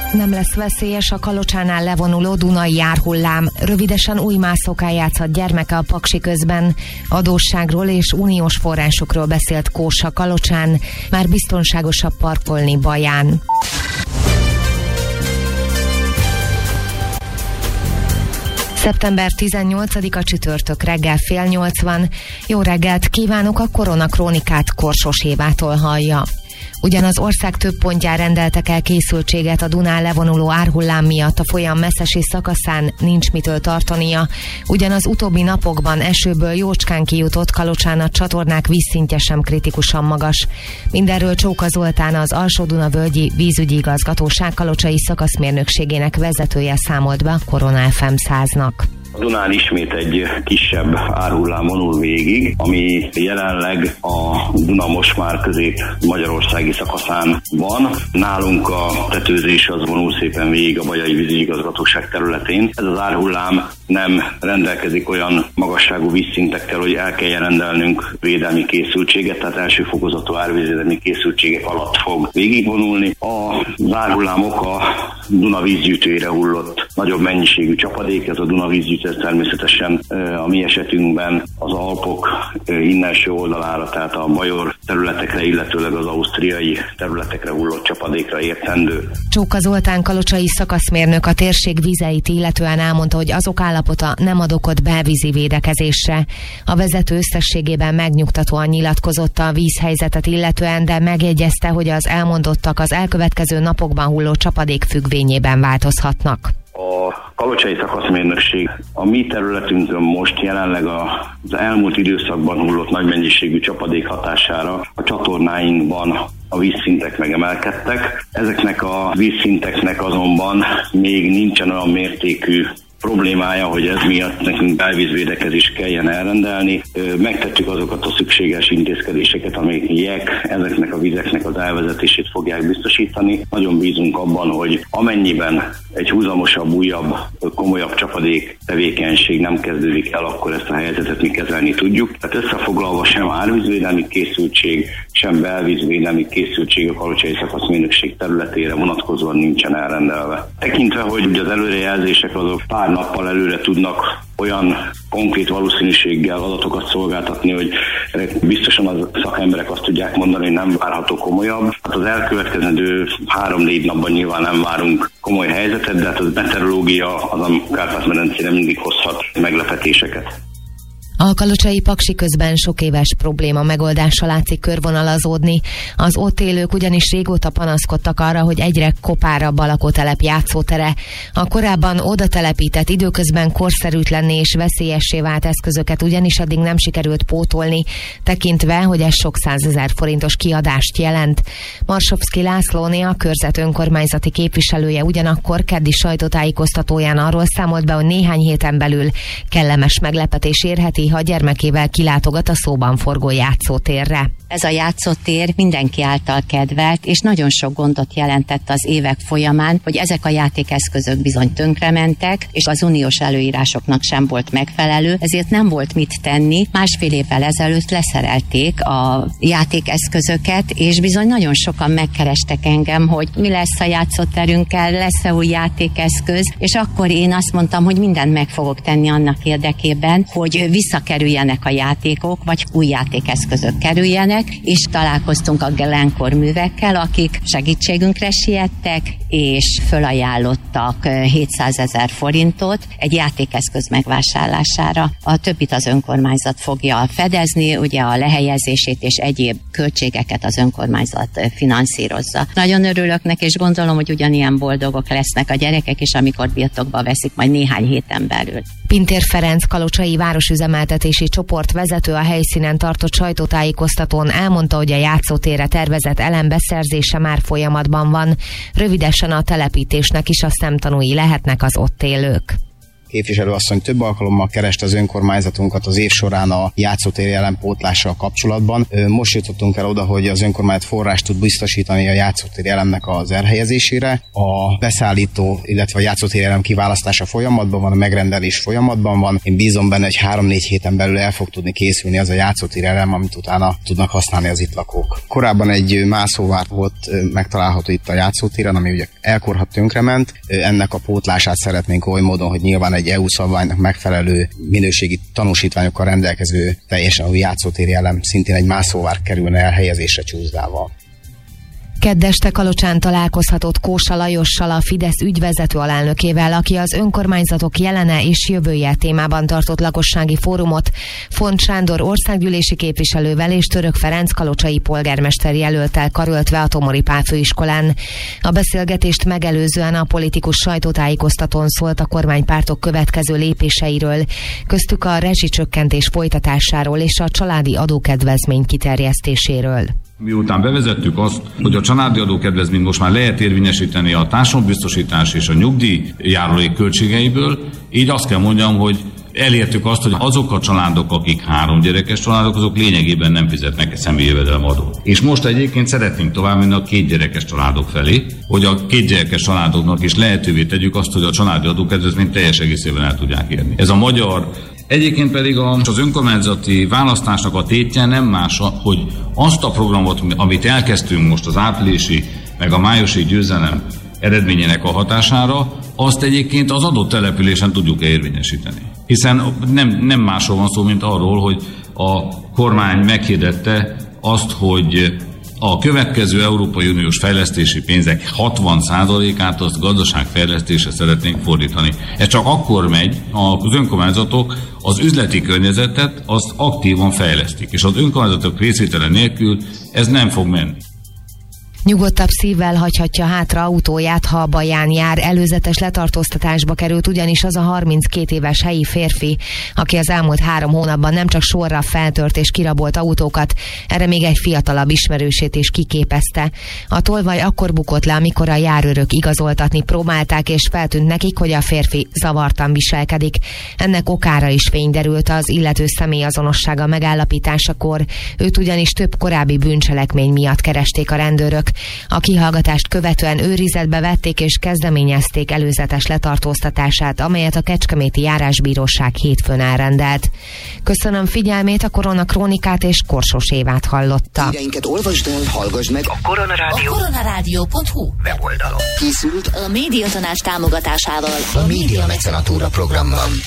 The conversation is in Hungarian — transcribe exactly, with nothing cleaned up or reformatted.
Nem lesz veszélyes a Kalocsánál levonuló Dunai árhullám. Rövidesen Újmászókán játszhat gyermeke a Paksi közben. Adósságról és uniós forrásokról beszélt Kósa Kalocsán. Már biztonságosabb parkolni Baján. szeptember tizennyolcadika csütörtök reggel fél nyolc van. Jó reggelt kívánok, a Korona Krónikát Korsos Évától hallja. Ugyan az ország több pontján rendeltek el készültséget a Dunán levonuló árhullám miatt, a folyam messzesi szakaszán nincs mitől tartania. Ugyan az utóbbi napokban esőből jócskán kijutott Kalocsán a csatornák vízszintje sem kritikusan magas. Mindenről Csóka Zoltán, az Alsó-Duna-völgyi vízügyi igazgatóság kalocsai szakaszmérnökségének vezetője számolt be a Korona ef em száznak. A Dunán ismét egy kisebb árhullám vonul végig, ami jelenleg a Duna most már közép-magyarországi szakaszán van. Nálunk a tetőzés az vonul szépen végig a Bajai vízügyi igazgatóság területén. Ez az árhullám nem rendelkezik olyan magasságú vízszintekkel, hogy el kelljen rendelnünk védelmi készültséget, tehát első fokozatú árvízvédelmi készültségek alatt fog végigvonulni. Az árhullámok a Duna vízgyűjtőjére hullott nagyobb mennyiségű csapadék, ez a Duna vízgyűjtő természetesen a mi esetünkben az Alpok innenső oldalára, tehát a bajor területekre, illetőleg az ausztriai területekre hullott csapadékra értendő. Csóka Zoltán kalocsai szakaszmérnök a térség vizeit illetően elmondta, hogy azok állapota nem ad okot belvízi védekezésre. A vezető összességében megnyugtatóan nyilatkozott a vízhelyzetet illetően, de megjegyezte, hogy az elmondottak az elkövetkező napokban hulló csapadék függvényében változhatnak. A kalocsai szakaszmérnökség a mi területünkön most jelenleg az elmúlt időszakban hullott nagy mennyiségű csapadék hatására a csatornáinkban a vízszintek megemelkedtek. Ezeknek a vízszinteknek azonban még nincsen olyan mértékű problémája, hogy ez miatt nekünk belvízvédekezést kelljen elrendelni. Megtettük azokat a szükséges intézkedéseket, amelyek ezeknek a vizeknek az elvezetését fogják biztosítani. Nagyon bízunk abban, hogy amennyiben egy húzamosabb, újabb, komolyabb csapadék tevékenység nem kezdődik el, akkor ezt a helyzetet mi kezelni tudjuk. Tehát összefoglalva sem árvízvédelmi készültség, sem belvízvédelmi készültség a kalocsai szakaszmérnökség területére vonatkozóan nincsen elrendelve. Tekintve, hogy az előrejelzések azok pár nappal előre tudnak olyan konkrét valószínűséggel adatokat szolgáltatni, hogy biztosan az szakemberek azt tudják mondani, hogy nem várható komolyabb. Hát az elkövetkezendő három-négy napban nyilván nem várunk komoly helyzetet, de hát az meteorológia az a Kárpát-medencére mindig hozhat meglepetéseket. A kalocsai Paksi közben sok éves probléma megoldása látszik körvonalazódni. Az ott élők ugyanis régóta panaszkodtak arra, hogy egyre kopárabb a lakótelep játszótere. A korábban oda telepített, időközben korszerűtlenné és veszélyessé vált eszközöket ugyanis addig nem sikerült pótolni, tekintve, hogy ez sok százezer forintos kiadást jelent. Marsovszky Lászlóné, a körzet önkormányzati képviselője ugyanakkor keddi sajtótájékoztatóján arról számolt be, hogy néhány héten belül kellemes meglepetés érheti, ha gyermekével kilátogat a szóban forgó játszótérre. Ez a játszótér mindenki által kedvelt, és nagyon sok gondot jelentett az évek folyamán, hogy ezek a játékeszközök bizony tönkrementek, és az uniós előírásoknak sem volt megfelelő, ezért nem volt mit tenni. Másfél évvel ezelőtt leszerelték a játékeszközöket, és bizony nagyon sokan megkerestek engem, hogy mi lesz a játszóterünkkel, lesz-e új játékeszköz, és akkor én azt mondtam, hogy mindent meg fogok tenni annak érdekében, hogy visszakerüljenek a játékok, vagy új játékeszközök kerüljenek, és találkoztunk a Glencore művekkel, akik segítségünkre siettek, és fölajánlottak hétszázezer forintot egy játékeszköz megvásárlására. A többit az önkormányzat fogja fedezni, ugye a lehelyezését és egyéb költségeket az önkormányzat finanszírozza. Nagyon örülök neki, és gondolom, hogy ugyanilyen boldogok lesznek a gyerekek is, amikor birtokba veszik majd néhány héten belül. Pintér Ferenc kalocsai városüzemeltetési csoport vezető a helyszínen tartott sajtótájékoztatón elmondta, hogy a játszótérre tervezett elem beszerzése már folyamatban van. Rövidesen a telepítésnek is a szemtanúi lehetnek az ott élők. Képviselőasszony több alkalommal kereste az önkormányzatunkat az év során a játszótéri elem pótlással kapcsolatban. Most jutottunk el oda, hogy az önkormányzat forrást tud biztosítani a játszótéri elemnek az elhelyezésére. A beszállító, illetve a játszótéri elem kiválasztása folyamatban van, a megrendelés folyamatban van. Én bízom benne, hogy három-négy héten belül el fog tudni készülni az a játszótéri elem, amit utána tudnak használni az itt lakók. Korábban egy mászóvár volt megtalálható itt a játszótéren, ami ugye elkorhat tönkrement. Ennek a pótlását szeretnénk oly módon, hogy nyilván egy é u szabványnak megfelelő minőségi tanúsítványokkal rendelkező teljesen új játszótéri elem, szintén egy mászóvár kerülne elhelyezésre Csúszdával. Kedd este Kalocsán találkozhatott Kósa Lajossal, a Fidesz ügyvezető alelnökével, aki az önkormányzatok jelene és jövője témában tartott lakossági fórumot. Font Sándor országgyűlési képviselővel és Török Ferenc kalocsai polgármester jelölttel karöltve a Tomori Pál főiskolán. A beszélgetést megelőzően a politikus sajtótájékoztatón szólt a kormánypártok következő lépéseiről, köztük a rezsicsökkentés folytatásáról és a családi adókedvezmény kiterjesztéséről. Miután bevezettük azt, hogy a családi adókedvezményt most már lehet érvényesíteni a társadalombiztosítás és a nyugdíj járulék költségeiből, így azt kell mondjam, hogy elértük azt, hogy azok a családok, akik három gyerekes családok, azok lényegében nem fizetnek személyi jövedelemadót. És most egyébként szeretnénk tovább menni a két gyerekes családok felé, hogy a két gyerekes családoknak is lehetővé tegyük azt, hogy a családi adókedvezményt teljes egészében el tudják érni. Ez a magyar. Egyébként pedig az önkormányzati választásnak a tétje nem más, hogy azt a programot, amit elkezdtünk most az áprilisi, meg a májusi győzelem eredményének a hatására, azt egyébként az adott településen tudjuk érvényesíteni. Hiszen nem, nem másról van szó, mint arról, hogy a kormány meghirdette azt, hogy a következő Európai Uniós fejlesztési pénzek hatvan százalékát azt gazdaságfejlesztésre szeretnénk fordítani. Ez csak akkor megy, az önkormányzatok az üzleti környezetet azt aktívan fejlesztik, és az önkormányzatok részvétele nélkül ez nem fog menni. Nyugodtabb szívvel hagyhatja hátra autóját, ha a baján jár. Előzetes letartóztatásba került ugyanis az a harminckét éves helyi férfi, aki az elmúlt három hónapban nem csak sorra feltört és kirabolt autókat, erre még egy fiatalabb ismerősét is kiképezte. A tolvaj akkor bukott le, amikor a járőrök igazoltatni próbálták, és feltűnt nekik, hogy a férfi zavartan viselkedik. Ennek okára is fény derült az illető személy azonossága megállapításakor. Őt ugyanis több korábbi bűncselekmény miatt keresték a rendőrök. A kihallgatást követően őrizetbe vették és kezdeményezték előzetes letartóztatását, amelyet a Kecskeméti Járásbíróság hétfőn elrendelt. Köszönöm figyelmét, a Korona Krónikát és Korsos Évát hallotta. Híreinket olvasd el, hallgass meg a Koronarádió. A koronarádió pont hu weboldalon. Készült a Médiatanács támogatásával a Média Mecenatúra programban.